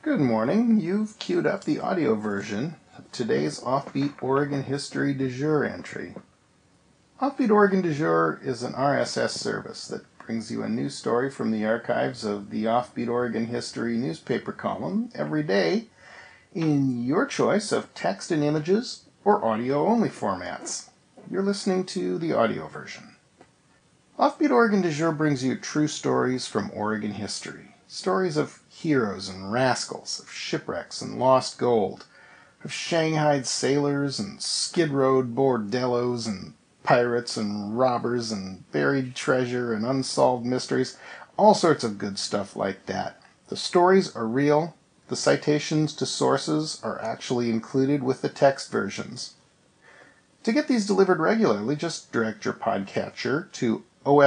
Good morning. You've queued up the audio version of today's Offbeat Oregon History du jour entry. Offbeat Oregon du jour is an RSS service that brings you a new story from the archives of the Offbeat Oregon History newspaper column every day in your choice of text and images or audio-only formats. You're listening to the audio version. Offbeat Oregon du jour brings you true stories from Oregon history. Stories of heroes and rascals, of shipwrecks and lost gold, of shanghaied sailors and skid-rowed bordellos and pirates and robbers and buried treasure and unsolved mysteries, all sorts of good stuff like that. The stories are real. The citations to sources are actually included with the text versions. To get these delivered regularly, just direct your podcatcher to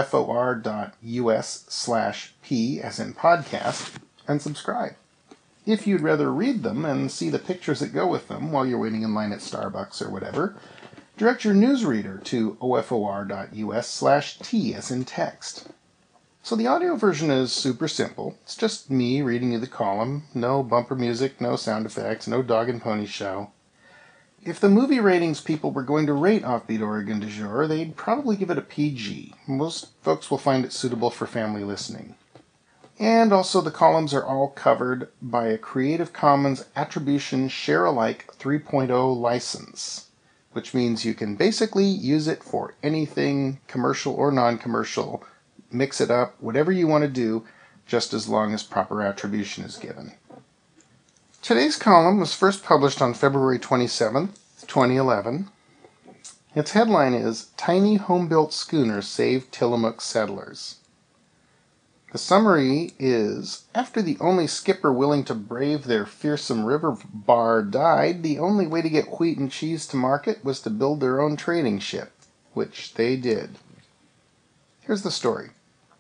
ofor.us/p as in podcast and subscribe. If you'd rather read them and see the pictures that go with them while you're waiting in line at Starbucks or whatever, direct your newsreader to ofor.us/t as in text. So the audio version is super simple. It's just me reading you the column, no bumper music, no sound effects, no dog and pony show. If the movie ratings people were going to rate Offbeat Oregon du jour, they'd probably give it a PG. Most folks will find it suitable for family listening. And also the columns are all covered by a Creative Commons Attribution Share-alike 3.0 license, which means you can basically use it for anything commercial or non-commercial, mix it up, whatever you want to do, just as long as proper attribution is given. Today's column was first published on February 27, 2011. Its headline is, Tiny Home-Built Schooner Saved Tillamook Settlers. The summary is, after the only skipper willing to brave their fearsome river bar died, the only way to get wheat and cheese to market was to build their own trading ship, which they did. Here's the story.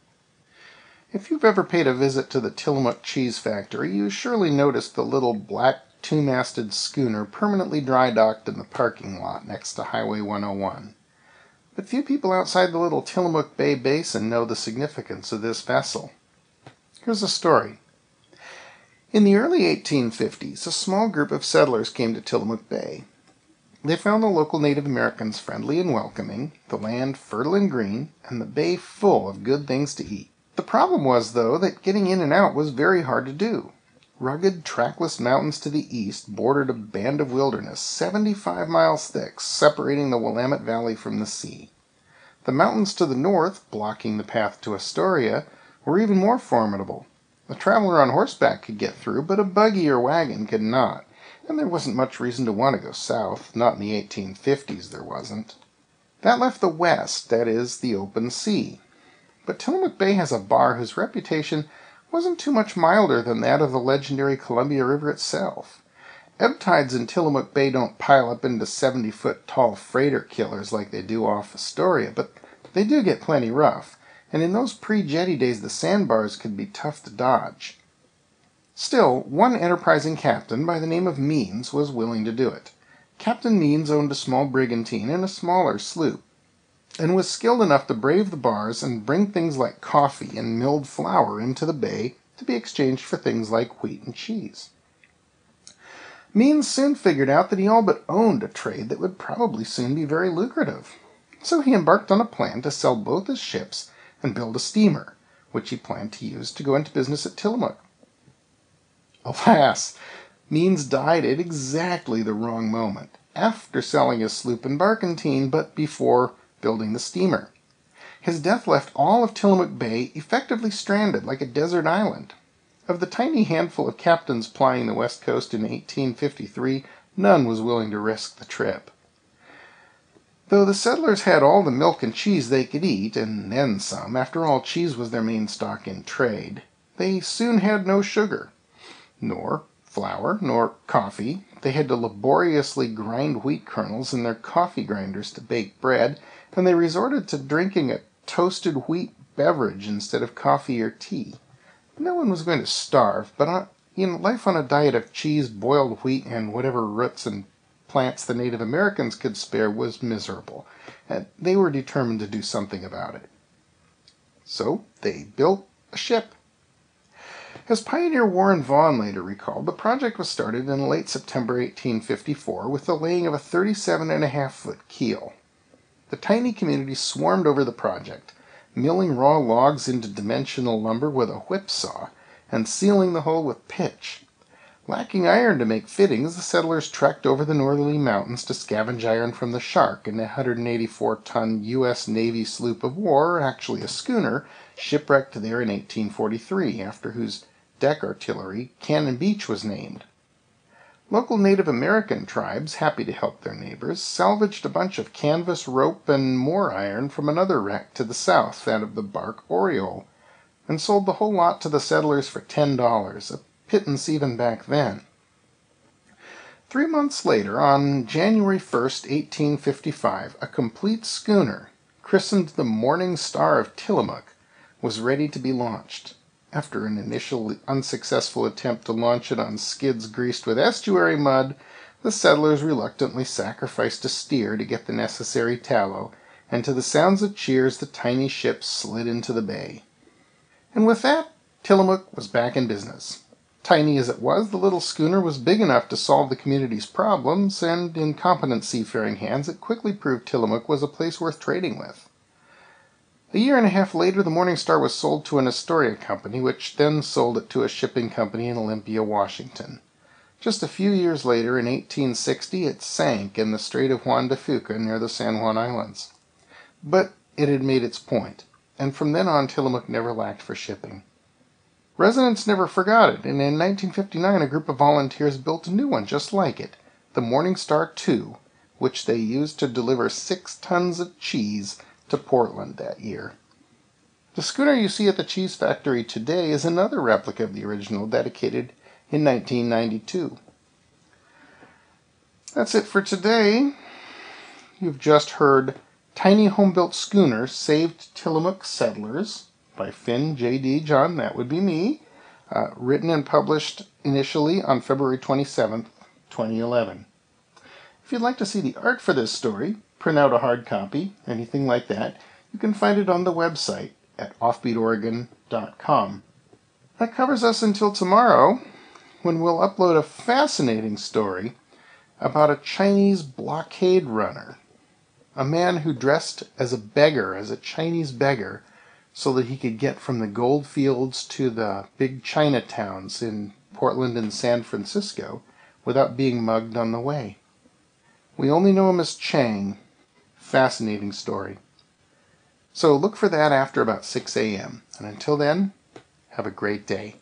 If you've ever paid a visit to the Tillamook Cheese Factory, you surely noticed the little black two-masted schooner permanently dry-docked in the parking lot next to Highway 101. But few people outside the little Tillamook Bay Basin know the significance of this vessel. Here's the story. In the early 1850s, a small group of settlers came to Tillamook Bay. They found the local Native Americans friendly and welcoming, the land fertile and green, and the bay full of good things to eat. The problem was, though, that getting in and out was very hard to do. Rugged, trackless mountains to the east bordered a band of wilderness 75 miles thick, separating the Willamette Valley from the sea. The mountains to the north, blocking the path to Astoria, were even more formidable. A traveler on horseback could get through, but a buggy or wagon could not, and there wasn't much reason to want to go south. Not in the 1850s, there wasn't. That left the west, that is, the open sea. But Tillamook Bay has a bar whose reputation wasn't too much milder than that of the legendary Columbia River itself. Ebb tides in Tillamook Bay don't pile up into 70-foot tall freighter killers like they do off Astoria, but they do get plenty rough, and in those pre-jetty days the sandbars could be tough to dodge. Still, one enterprising captain by the name of Means was willing to do it. Captain Means owned a small brigantine and a smaller sloop, and was skilled enough to brave the bars and bring things like coffee and milled flour into the bay to be exchanged for things like wheat and cheese. Means soon figured out that he all but owned a trade that would probably soon be very lucrative. So he embarked on a plan to sell both his ships and build a steamer, which he planned to use to go into business at Tillamook. Alas, Means died at exactly the wrong moment, after selling his sloop and barkentine, but before building the steamer. His death left all of Tillamook Bay effectively stranded like a desert island. Of the tiny handful of captains plying the west coast in 1853, none was willing to risk the trip. Though the settlers had all the milk and cheese they could eat, and then some, after all, cheese was their main stock in trade, they soon had no sugar, nor flour, nor coffee. They had to laboriously grind wheat kernels in their coffee grinders to bake bread, and they resorted to drinking a toasted wheat beverage instead of coffee or tea. No one was going to starve, but life on a diet of cheese, boiled wheat, and whatever roots and plants the Native Americans could spare was miserable, and they were determined to do something about it. So they built a ship. As pioneer Warren Vaughn later recalled, the project was started in late September 1854 with the laying of a 37.5-foot keel. The tiny community swarmed over the project, milling raw logs into dimensional lumber with a whipsaw and sealing the hull with pitch. Lacking iron to make fittings, the settlers trekked over the northerly mountains to scavenge iron from the Shark, an 184-ton U.S. Navy sloop of war, actually a schooner, shipwrecked there in 1843, after whose deck artillery Cannon Beach was named. Local Native American tribes, happy to help their neighbors, salvaged a bunch of canvas, rope, and more iron from another wreck to the south, that of the bark Oriole, and sold the whole lot to the settlers for $10, a pittance even back then. 3 months later, on January 1st, 1855, a complete schooner, christened the Morning Star of Tillamook, was ready to be launched. After an initial unsuccessful attempt to launch it on skids greased with estuary mud, the settlers reluctantly sacrificed a steer to get the necessary tallow, and to the sounds of cheers the tiny ship slid into the bay. And with that, Tillamook was back in business. Tiny as it was, the little schooner was big enough to solve the community's problems, and in competent seafaring hands it quickly proved Tillamook was a place worth trading with. A year and a half later, the Morning Star was sold to an Astoria company, which then sold it to a shipping company in Olympia, Washington. Just a few years later, in 1860, it sank in the Strait of Juan de Fuca near the San Juan Islands. But it had made its point, and from then on Tillamook never lacked for shipping. Residents never forgot it, and in 1959 a group of volunteers built a new one just like it, the Morning Star II, which they used to deliver 6 tons of cheese to Portland that year. The schooner you see at the cheese factory today is another replica of the original, dedicated in 1992. That's it for today. You've just heard Tiny Home-Built Schooner Saved Tillamook Settlers by Finn J.D. John, that would be me, written and published initially on February 27th, 2011. If you'd like to see the art for this story, print out a hard copy, anything like that, you can find it on the website at offbeatoregon.com. That covers us until tomorrow, when we'll upload a fascinating story about a Chinese blockade runner, a man who dressed as a beggar, as a Chinese beggar, so that he could get from the gold fields to the big Chinatowns in Portland and San Francisco without being mugged on the way. We only know him as Chang. Fascinating story. So look for that after about 6 a.m. And until then, have a great day.